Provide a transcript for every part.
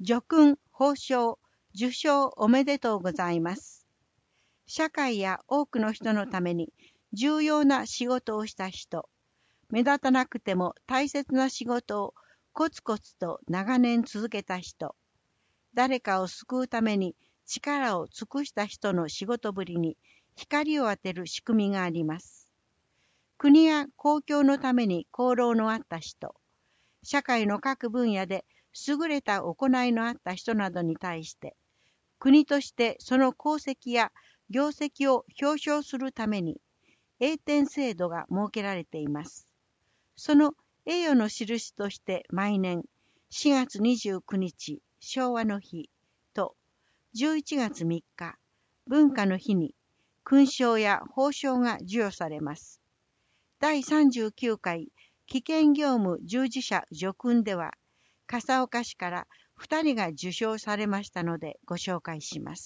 叙勲、褒章、受章おめでとうございます。社会や多くの人のために重要な仕事をした人、目立たなくても大切な仕事をコツコツと長年続けた人、誰かを救うために力を尽くした人の仕事ぶりに光を当てる仕組みがあります。国や公共のために功労のあった人、社会の各分野で優れた行いのあった人などに対して、国としてその功績や業績を表彰するために、栄典制度が設けられています。その栄誉の印として毎年4月29日、昭和の日と11月3日、文化の日に勲章や褒章が授与されます。第39回危険業務従事者叙勲では、笠岡市から2人が受章されましたのでご紹介します。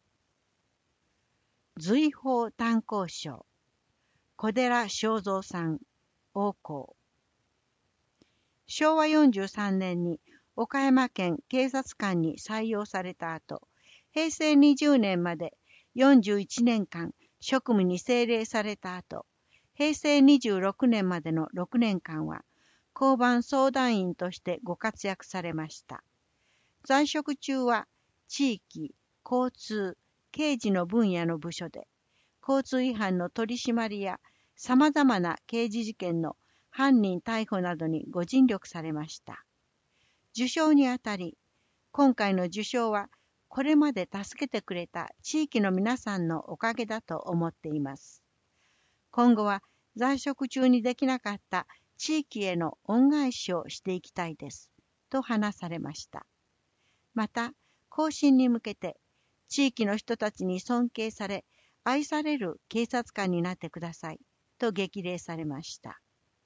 瑞宝炭鉱賞、小寺正三さん、王侯。昭和43年に岡山県警察官に採用された後、平成20年まで41年間職務に精励された後、平成26年までの6年間は交番相談員としてご活躍されました。在職中は地域、交通、刑事の分野の部署で、交通違反の取り締まりや様々な刑事事件の犯人逮捕などにご尽力されました。受賞にあたり、今回の受賞はこれまで助けてくれた地域の皆さんのおかげだと思っています。今後は在職中にできなかった地域への恩返しをしていきたいです、と話されました。また、後進に向けて、地域の人たちに尊敬され、愛される警察官になってください、と激励されました。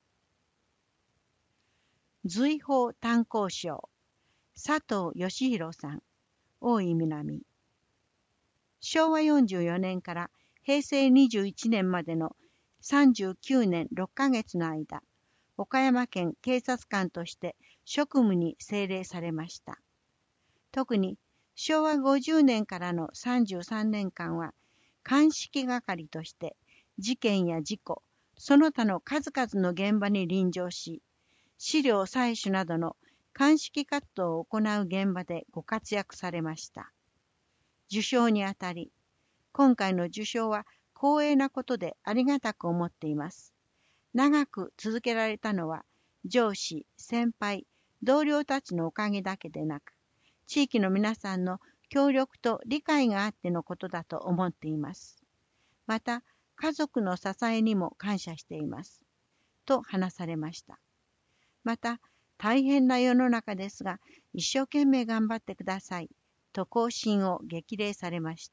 瑞宝炭鉱賞、佐藤義弘さん、大井南。昭和44年から平成21年までの39年6ヶ月の間、岡山県警察官として職務に精励されました。特に昭和50年からの33年間は、鑑識係として事件や事故、その他の数々の現場に臨場し、資料採取などの鑑識活動を行う現場でご活躍されました。受賞にあたり、今回の受賞は光栄なことでありがたく思っています。長く続けられたのは、上司、先輩、同僚たちのおかげだけでなく、地域の皆さんの協力と理解があってのことだと思っています。また、家族の支えにも感謝しています。と話されました。また、大変な世の中ですが、一生懸命頑張ってください。と後進を激励されました。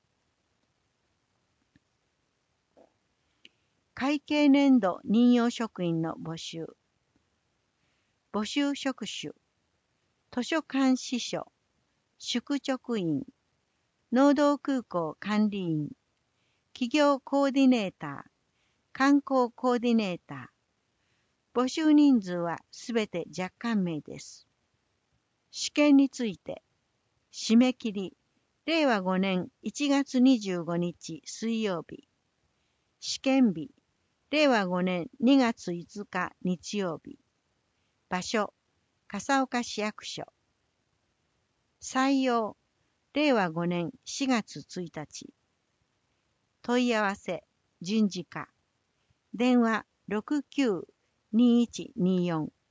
会計年度任用職員の募集。募集職種、図書館司書、宿直員、農道空港管理員、企業コーディネーター、観光コーディネーター。募集人数はすべて若干名です。試験について、締め切り、令和5年1月25日水曜日。試験日、令和5年2月5日日曜日。場所、笠岡市役所。採用、令和5年4月1日。問い合わせ、人事課。電話69-2124